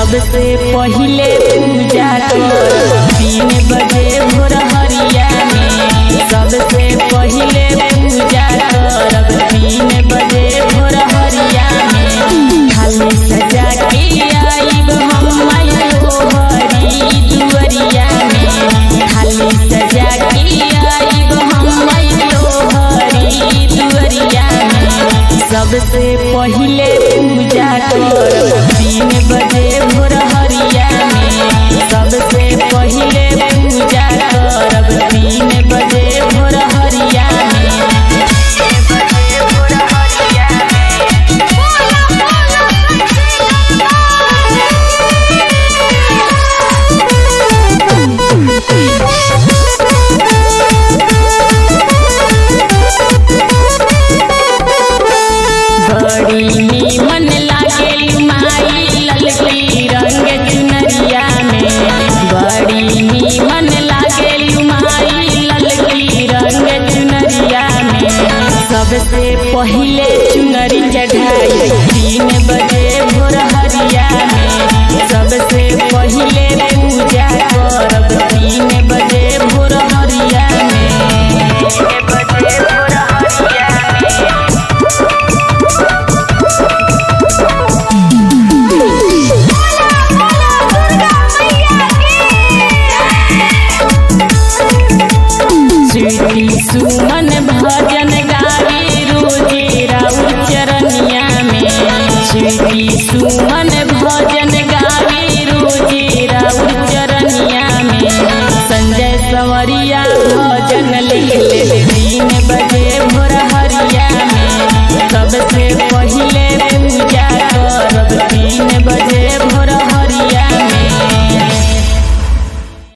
सबसे पहिले पूजा कर 3 बजे भोर हरिया में। सबसे पहिले पूजा करब 3 बजे भोर हरिया में। थाली सजा के आइब हम तोहरी दुअरिया में। थाली सजा के आइब हम तोहरी दुअरिया में। सबसे पहिले पूजा करब 3 बजे भोर हरिया में। सबसे पहिले पूजा करब 3 बजे भोर हरिया में। बड़ी नीमन लागे माई ललकी रंग चुनरिया में। बड़ी नीमन लागे माई ललकी रंग चुनरिया में। सबसे पहिले चुनरी चढ़ाई 3 बजे भोर हरिया में। सबसे पहिले पूजा करब 3 बजे भोर हरिया में। 3 बजे भोर हरिया में। सुमन भजन गावी रोजे राउर चरनिया में। सुमन भजन गावी रोजे राउर चरनिया में। संजय संवरिया भजन लिख ले 3 बजे भोर हरिया में। सबसे